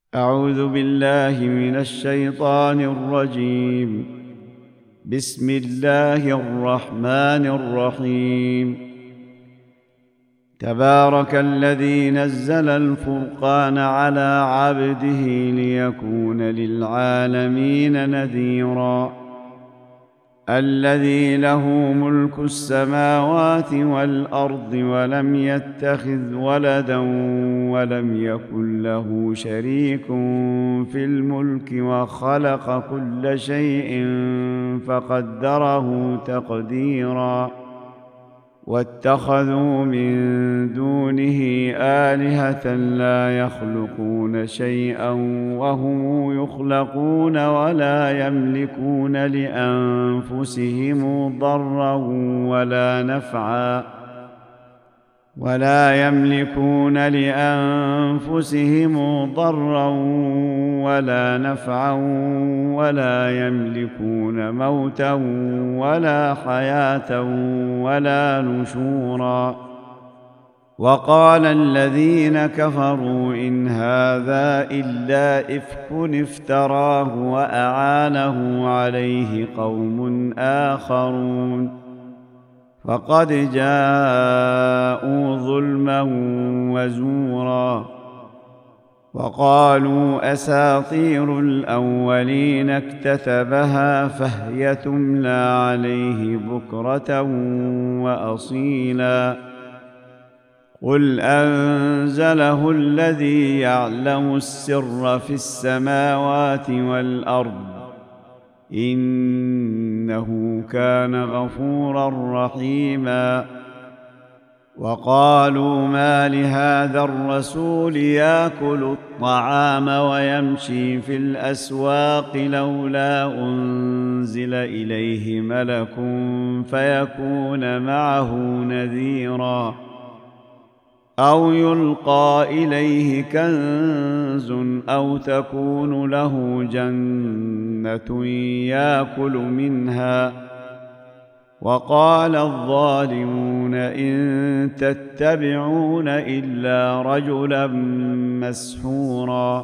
أعوذ بالله من الشيطان الرجيم. بسم الله الرحمن الرحيم. تبارك الذي نزل الفرقان على عبده ليكون للعالمين نذيرا. الذي له ملك السماوات والأرض ولم يتخذ ولدا ولم يكن له شريك في الملك وخلق كل شيء فقدره تقديرا. واتخذوا من دونه آلهة لا يخلقون شيئا وهم يخلقون ولا يملكون لأنفسهم ضرا ولا نفعا ولا يملكون موتا ولا حياة ولا نشورا. وقال الذين كفروا إن هذا إلا إفك افتراه وأعانه عليه قوم آخرون فقد جاءوا ظلما وزورا. وقالوا أساطير الأولين اكتتبها فهي تملى عليه بكرة وأصيلا. قل أنزله الذي يعلم السر في السماوات والأرض إنه كان غفورا رحيما. وقالوا ما لهذا الرسول يأكل الطعام ويمشي في الأسواق لولا أنزل إليه ملك فيكون معه نذيرا أو يلقى إليه كنز أو تكون له جنة يأكل منها. وقال الظالمون إن تتبعون إلا رجلا مسحورا.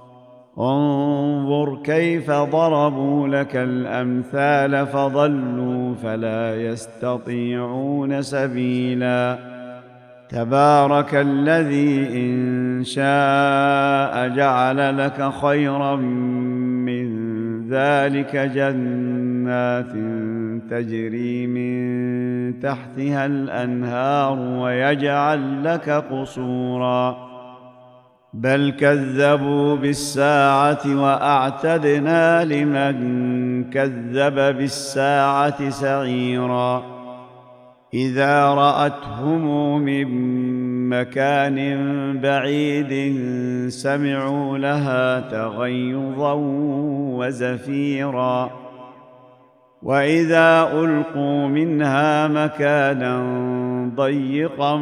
انظر كيف ضربوا لك الأمثال فضلوا فلا يستطيعون سبيلا. تبارك الذي إن شاء جعل لك خيرا من ذلك جنات تجري من تحتها الأنهار ويجعل لك قصورا بل كذبوا بالساعة وأعتدنا لمن كذب بالساعة سعيرا. إذا رأتهم من مكان بعيد سمعوا لها تغيظا وزفيرا. وإذا ألقوا منها مكانا ضيقا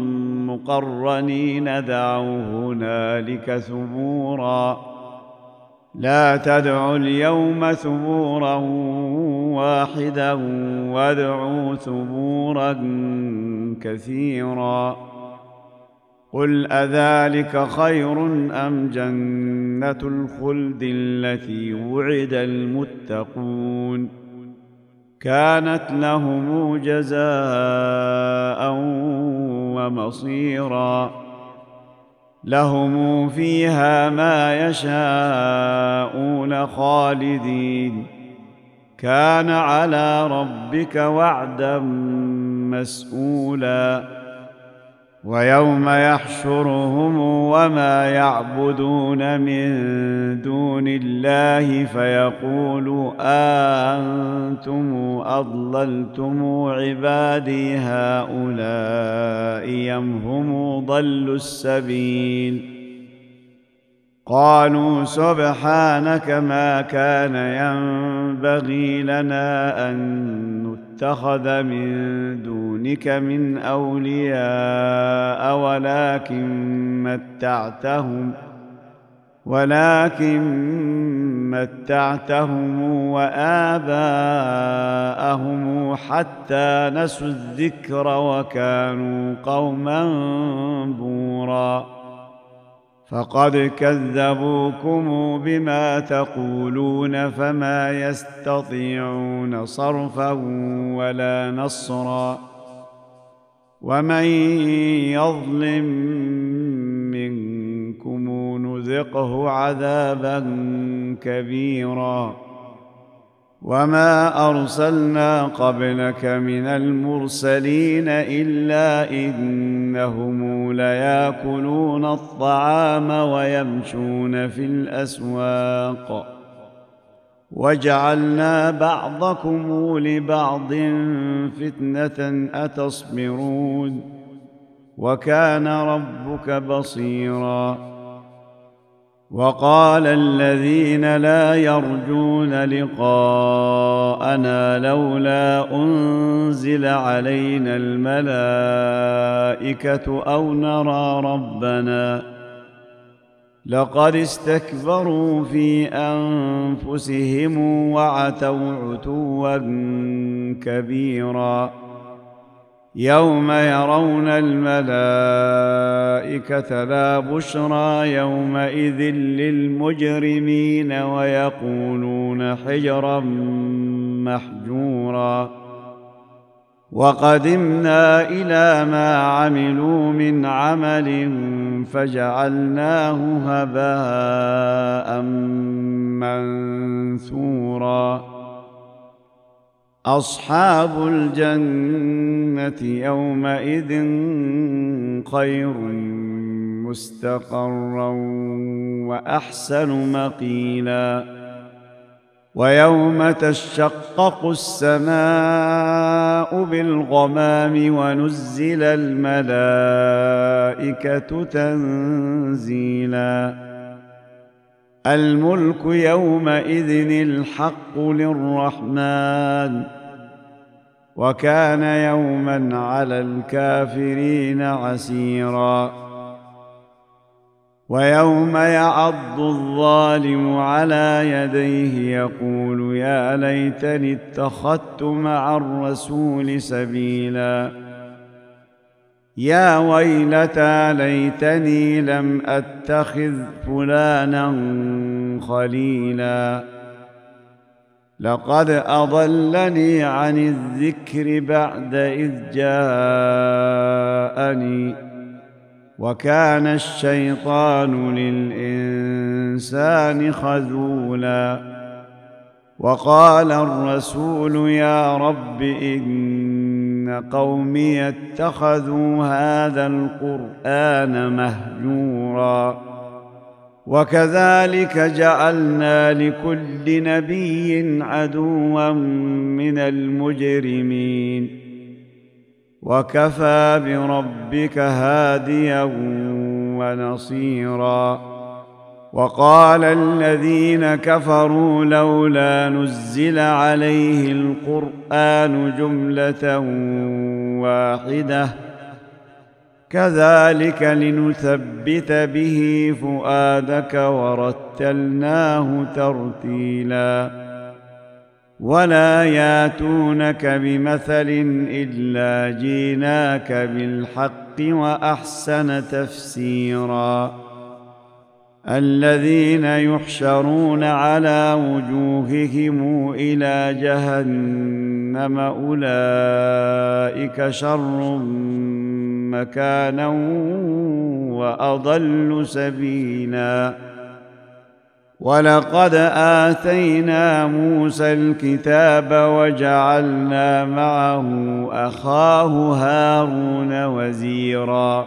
مقرنين دعوا هنالك ثبورا. لا تدعوا اليوم ثبورا واحدا وادعوا ثبورا كثيرا. قل أذلك خير أم جنة الخلد التي وعد المتقون كانت لهم جزاء ومصيرا. لهم فيها ما يشاءون خالدين كان على ربك وعدا مسئولا. ويوم يحشرهم وما يعبدون من دون الله فيقول أأنتم أضللتم عبادي هؤلاء أم هم ضلوا السبيل. قالوا سبحانك ما كان ينبغي لنا أن نتخذ من دونك من أولياء ولكن متعتهم وآباءهم حتى نسوا الذكر وكانوا قوما بورا. فقد كذبوكم بما تقولون فما يستطيعون صرفا ولا نصرا ومن يظلم منكم نذقه عذابا كبيرا وما أرسلنا قبلك من المرسلين إلا إنهم ليأكلون الطعام ويمشون في الأسواق وجعلنا بعضكم لبعض فتنة أتصبرون وكان ربك بصيرا وقال الذين لا يرجون لقاءنا لولا أنزل علينا الملائكة أو نرى ربنا لقد استكبروا في أنفسهم وعتوا عتوا كبيرا يوم يرون الملائكة لا بشرى يومئذ للمجرمين ويقولون حجرا محجورا وقدمنا إلى ما عملوا من عمل فجعلناه هباء منثورا أصحاب الجنة يومئذ خير مستقرا وأحسن مقيلا ويوم تشقق السماء بالغمام ونزل الملائكة تنزيلا الملك يومئذ الحق للرحمن وكان يوما على الكافرين عسيرا ويوم يعض الظالم على يديه يقول يا ليتني اتخذت مع الرسول سبيلا يا ويلتى ليتني لم أتخذ فلانا خليلا لقد أضلني عن الذكر بعد إذ جاءني وكان الشيطان للإنسان خذولا وقال الرسول يا رب إن قومي اتخذوا هذا القرآن مهجورا وكذلك جعلنا لكل نبي عدوا من المجرمين وكفى بربك هاديا ونصيرا وقال الذين كفروا لولا نزل عليه القرآن جملة واحدة كذلك لنثبت به فؤادك ورتلناه ترتيلا ولا ياتونك بمثل إلا جيناك بالحق وأحسن تفسيرا الذين يحشرون على وجوههم إلى جهنم أولئك شر مكانا وأضل سبيلا ولقد آتينا موسى الكتاب وجعلنا معه أخاه هارون وزيرا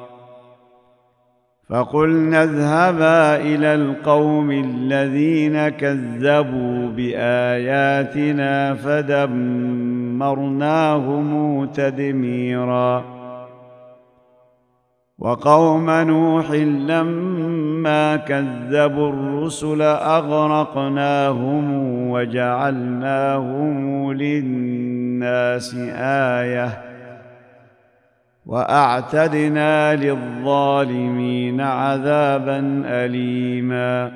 فقلنا اذهبا إلى القوم الذين كذبوا بآياتنا فدمرناهم تدميرا وقوم نوح لما كذبوا الرسل أغرقناهم وجعلناهم للناس آية وأعتدنا للظالمين عذابا أليما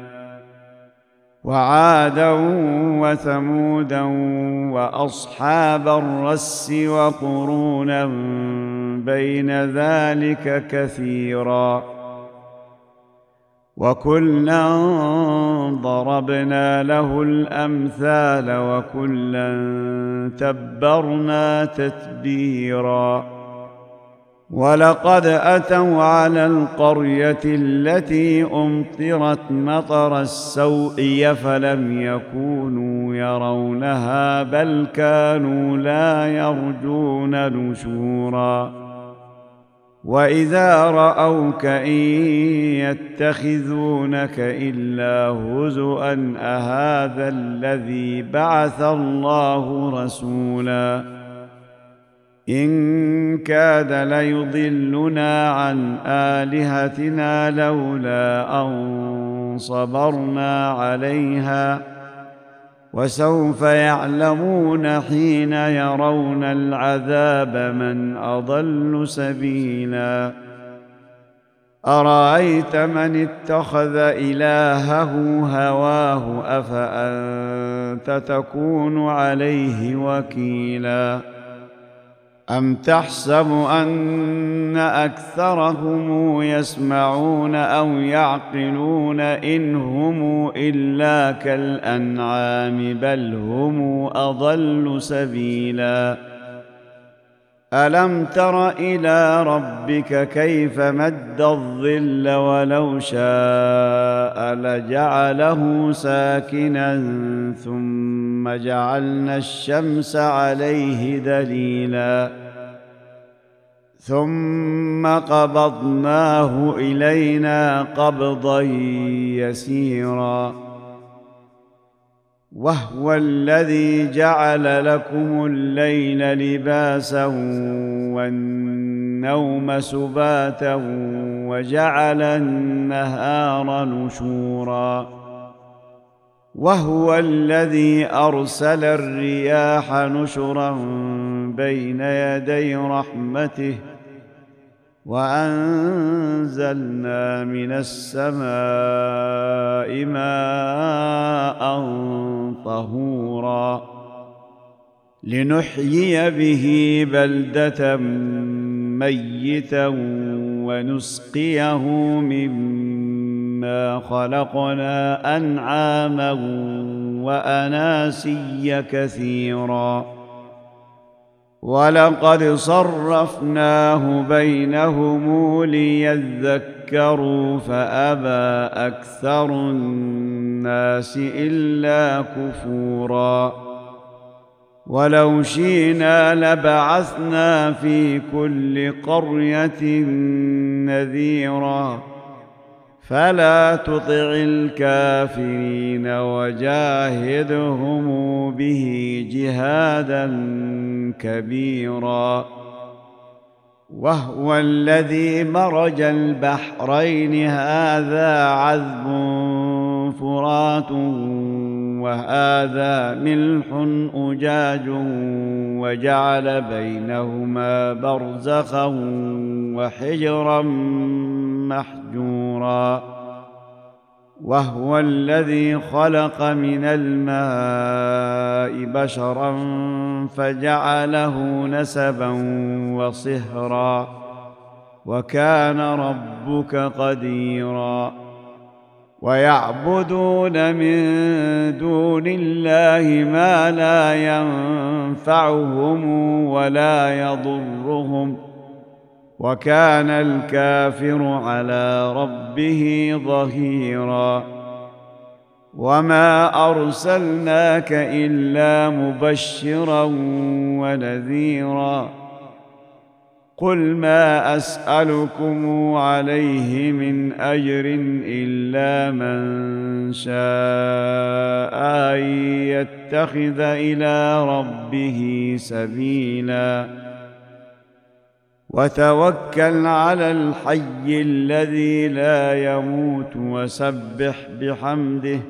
وعادا وثمودا وأصحاب الرس وقرونا بين ذلك كثيرا وكلا ضربنا له الأمثال وكلا تبرنا تتبيرا ولقد أتوا على القرية التي أمطرت مطر السوء فلم يكونوا يرونها بل كانوا لا يرجون نشورا وإذا رأوك إن يتخذونك إلا هزؤا أهذا الذي بعث الله رسولا إن كاد ليضلنا عن آلهتنا لولا أن صبرنا عليها وسوف يعلمون حين يرون العذاب من أضل سبيلا أرأيت من اتخذ إلهه هواه أفأنت تكون عليه وكيلا أم تحسب أن أكثرهم يسمعون أو يعقلون إن هم إلا كالأنعام بل هم أضل سبيلا ألم تر إلى ربك كيف مد الظل ولو شاء لجعله ساكنا ثم جعلنا الشمس عليه دليلا ثم قبضناه إلينا قبضا يسيرا وهو الذي جعل لكم الليل لباسا والنوم سباتا وجعل النهار نشورا وهو الذي أرسل الرياح نشرا بين يدي رحمته وأنزلنا من السماء ماء طهورا لنحيي به بلدة ميتا ونسقيه مما خلقنا أنعاما وأناسيا كثيرا ولقد صرفناه بينهم ليذكروا فأبى أكثر الناس إلا كفورا ولو شئنا لبعثنا في كل قرية نذيرا فلا تطع الكافرين وجاهدهم به جهادا كبيرا وهو الذي مرج البحرين هذا عذب فرات وهذا ملح أجاج وجعل بينهما برزخا وحجرا محجورا وهو الذي خلق من الماء بشرا فجعله نسبا وصهرا وكان ربك قديرا ويعبدون من دون الله ما لا ينفعهم ولا يضرهم وكان الكافر على ربه ظهيرا وما أرسلناك إلا مبشرا ونذيرا قل ما أسألكم عليه من أجر إلا من شاء أن يتخذ إلى ربه سبيلا وتوكل على الحي الذي لا يموت وسبح بحمده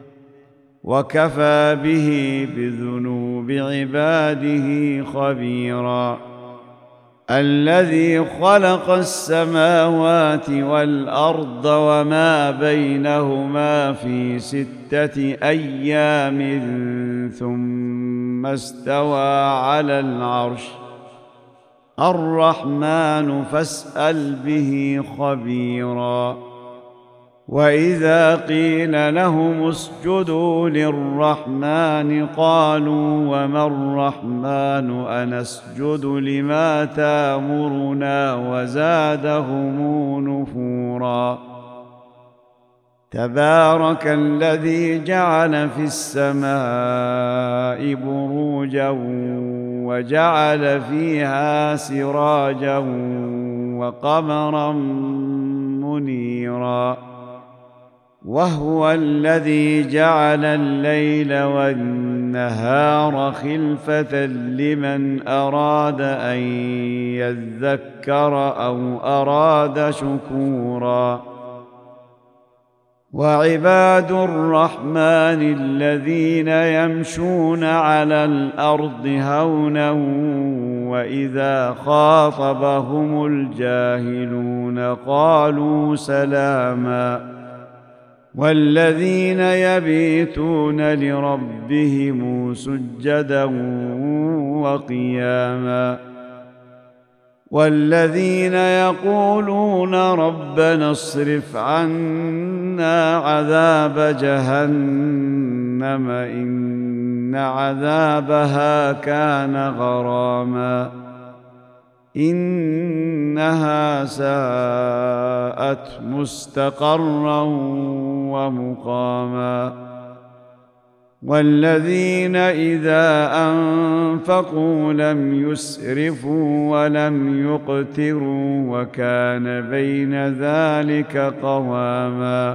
وكفى به بذنوب عباده خبيرا الذي خلق السماوات والأرض وما بينهما في 6 أيام ثم استوى على العرش الرحمن فاسأل به خبيرا وإذا قيل لهم اسجدوا للرحمن قالوا وما الرحمن أنسجد لما تأمرنا وزادهم نفورا تبارك الذي جعل في السماء بروجا وجعل فيها سراجا وقمرا منيرا وهو الذي جعل الليل والنهار خلفة لمن أراد أن يذكر أو أراد شكورا وعباد الرحمن الذين يمشون على الأرض هونا وإذا خاطبهم الجاهلون قالوا سلاما والذين يبيتون لربهم سجدا وقياما والذين يقولون ربنا اصرف عنا عذاب جهنم إن عذابها كان غراما إنها ساءت مستقرا ومقاما والذين إذا أنفقوا لم يسرفوا ولم يقتروا وكان بين ذلك قواما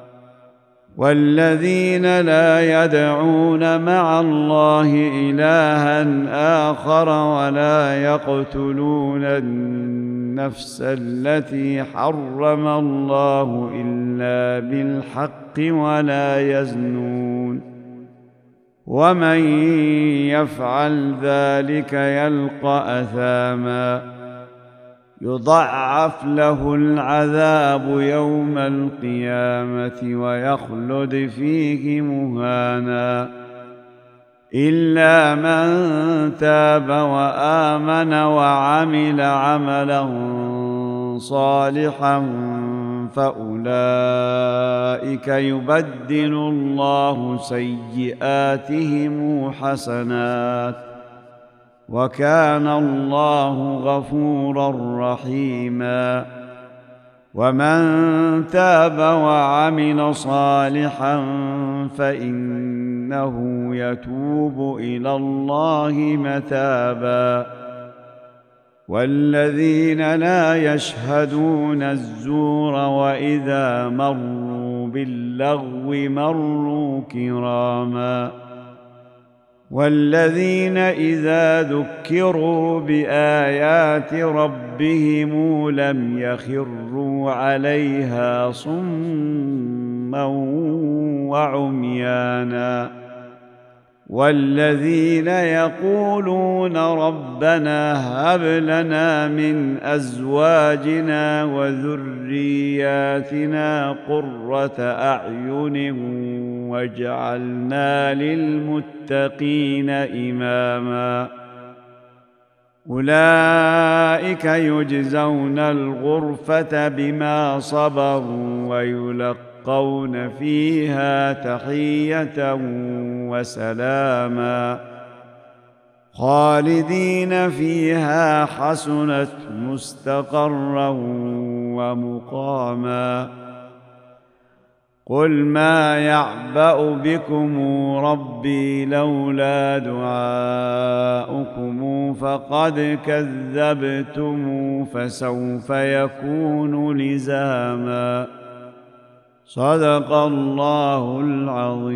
والذين لا يدعون مع الله إلها آخر ولا يقتلون النفس التي حرم الله إلا بالحق ولا يزنون ومن يفعل ذلك يلقى أثاما يضاعف له العذاب يوم القيامة ويخلد فيه مهانا إلا من تاب وآمن وعمل عملا صالحا فأولئك يبدل الله سيئاتهم حسنات وكان الله غفورا رحيما ومن تاب وعمل صالحا فإنه يتوب إلى الله متابا والذين لا يشهدون الزور وإذا مروا باللغو مروا كراما والذين إذا ذكروا بآيات ربهم لم يخروا عليها صما وعميانا والذين يقولون ربنا هب لنا من أزواجنا وذرياتنا قرة أعين واجعلنا للمتقين إماما أولئك يجزون الغرفة بما صبروا ويلقون فيها تحية وسلاما خالدين فيها حسنت مستقرا ومقاما قل ما يعبأ بكم ربي لولا دعاؤكم فقد كذبتم فسوف يكون لزاما صدق الله العظيم.